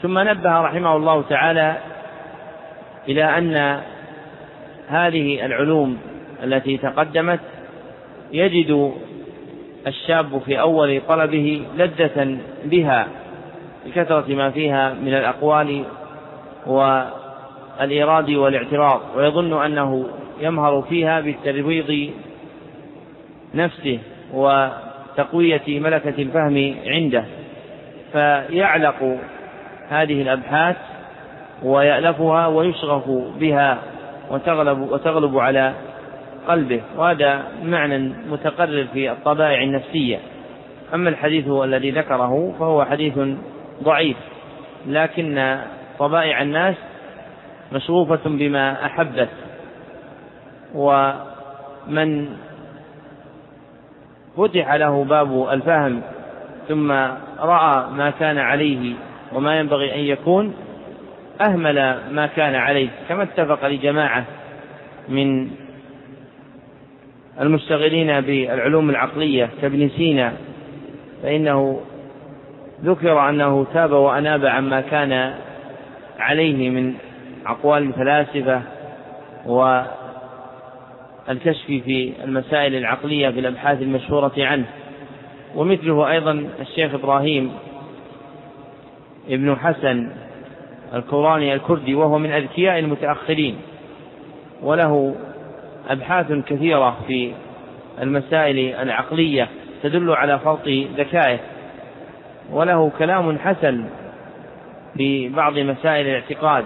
ثم نبه رحمه الله تعالى إلى أن هذه العلوم التي تقدمت يجد الشاب في أول طلبه لذة بها بكثرة ما فيها من الأقوال والإيراد والاعتراض، ويظن أنه يمهر فيها بترويض نفسه وتقوية ملكة الفهم عنده، فيعلق هذه الأبحاث ويألفها ويشغف بها وتغلب على قلبه، وهذا معنى متقرر في الطبائع النفسية. أما الحديث الذي ذكره فهو حديث ضعيف، لكن طبائع الناس مشغوفة بما أحبت، ومن فتح له باب الفهم ثم رأى ما كان عليه وما ينبغي أن يكون أهمل ما كان عليه، كما اتفق لجماعة من المشتغلين بالعلوم العقلية كابن سينا، فإنه ذكر أنه تاب وأناب عما كان عليه من أقوال الفلاسفة والكشف في المسائل العقلية في الأبحاث المشهورة عنه. ومثله أيضا الشيخ إبراهيم ابن حسن الكوراني الكردي، وهو من أذكياء المتأخرين، وله أبحاث كثيرة في المسائل العقلية تدل على فرط ذكائه، وله كلام حسن في بعض مسائل الاعتقاد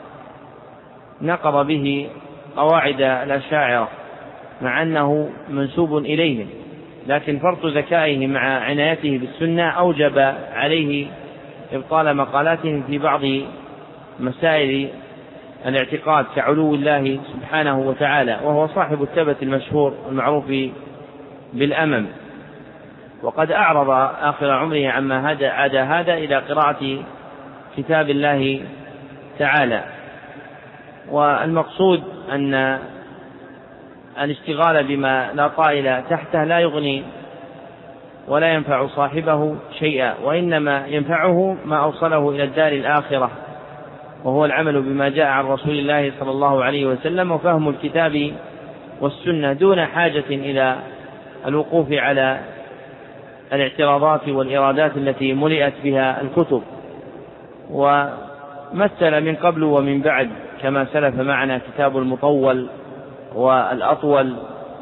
نقض به قواعد الأشاعرة مع أنه منسوب إليهم، لكن فرط ذكائه مع عنايته بالسنة أوجب عليه إبطال مقالاتهم في بعض مسائل الاعتقاد كعلو الله سبحانه وتعالى، وهو صاحب الثبت المشهور المعروف بالأمم. وقد أعرض آخر عمره عما عاد هذا إلى قراءة كتاب الله تعالى. والمقصود أن الاشتغال بما لا طائل تحته لا يغني ولا ينفع صاحبه شيئا، وإنما ينفعه ما أوصله إلى الدار الآخرة، وهو العمل بما جاء عن رسول الله صلى الله عليه وسلم وفهم الكتاب والسنة دون حاجة إلى الوقوف على الاعتراضات والإرادات التي ملئت بها الكتب. ومثل من قبل ومن بعد كما سلف معنا كتاب المطول والأطول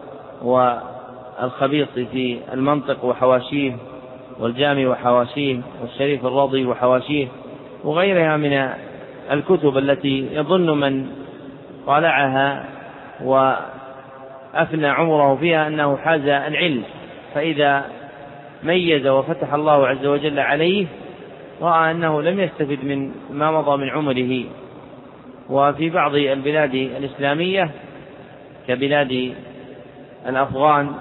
والخبيط في المنطق وحواشيه، والجامع وحواشيه، والشريف الرضي وحواشيه، وغيرها من الكتب التي يظن من طالعها وأفنى عمره فيها أنه حاز العلم، فإذا ميز وفتح الله عز وجل عليه رأى أنه لم يستفد من ما مضى من عمره. وفي بعض البلاد الإسلامية كبلاد الأفغان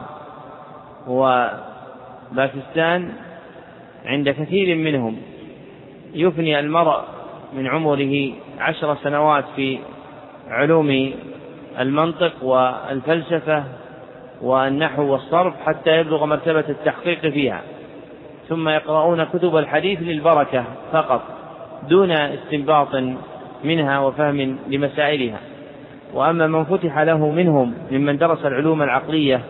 وباكستان عند كثير منهم يفني المرء من عمره 10 سنوات في علوم المنطق والفلسفة والنحو والصرف حتى يبلغ مرتبة التحقيق فيها، ثم يقرؤون كتب الحديث للبركة فقط دون استنباط منها وفهم لمسائلها. وأما من فتح له منهم ممن درس العلوم العقلية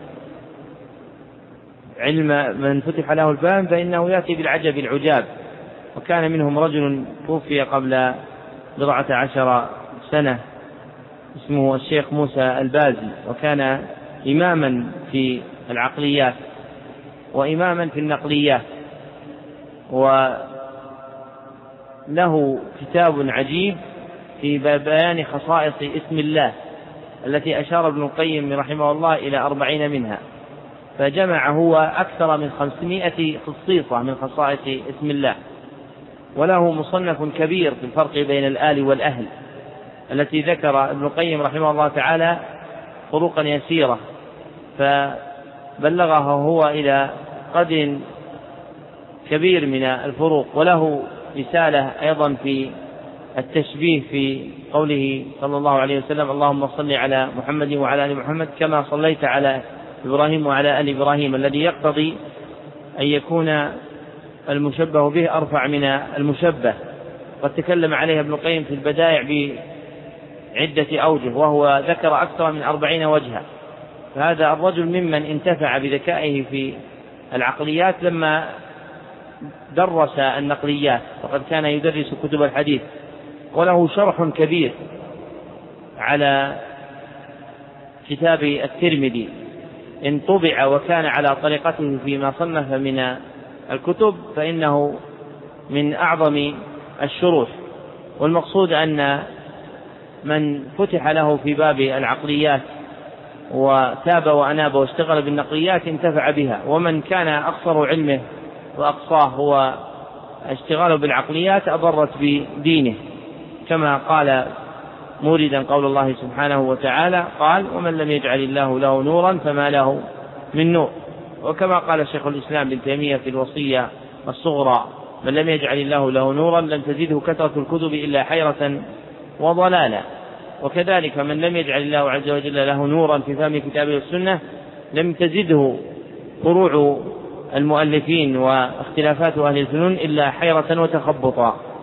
من فتح له الفهم فإنه يأتي بالعجب العجاب. وكان منهم رجل توفي قبل 14 سنة اسمه الشيخ موسى البازي، وكان إماما في العقليات وإماما في النقليات، وله كتاب عجيب في بيان خصائص اسم الله التي أشار ابن القيم رحمه الله إلى 40 منها، فجمع هو أكثر من 500 خصيصة من خصائص اسم الله. وله مصنف كبير في الفرق بين الآل والأهل التي ذكر ابن القيم رحمه الله تعالى طرقا يسيرة فبلغها هو إلى قدر كبير من الفروق. وله رسالة أيضا في التشبيه في قوله صلى الله عليه وسلم اللهم صل على محمد وعلى آل محمد كما صليت على إبراهيم وعلى آل إبراهيم، الذي يقتضي أن يكون المشبه به أرفع من المشبه، قد تكلم عليها ابن القيم في البدائع بعدة أوجه، وهو ذكر أكثر من 40 وجها. فهذا الرجل ممن انتفع بذكائه في العقليات لما درس النقليات، فقد كان يدرس كتب الحديث، وله شرح كبير على كتاب الترمذي إن طبع وكان على طريقته فيما صنف من الكتب، فإنه من أعظم الشروح. والمقصود أن من فتح له في باب العقليات وتاب وأناب واشتغل بالنقليات انتفع بها، ومن كان أقصر علمه وأقصاه هو اشتغاله بالعقليات أضرت بدينه، كما قال موردا قول الله سبحانه وتعالى قال: ومن لم يجعل الله له نورا فما له من نور. وكما قال شيخ الإسلام ابن تيمية في الوصية الصغرى: من لم يجعل الله له نورا لم تزده كثرة الكتب إلا حيرة وضلالا. وكذلك من لم يجعل الله عز وجل له نورا في فهم كتابه والسنة لم تزده فروع المؤلفين واختلافات أهل الفنون إلا حيرة وتخبطا.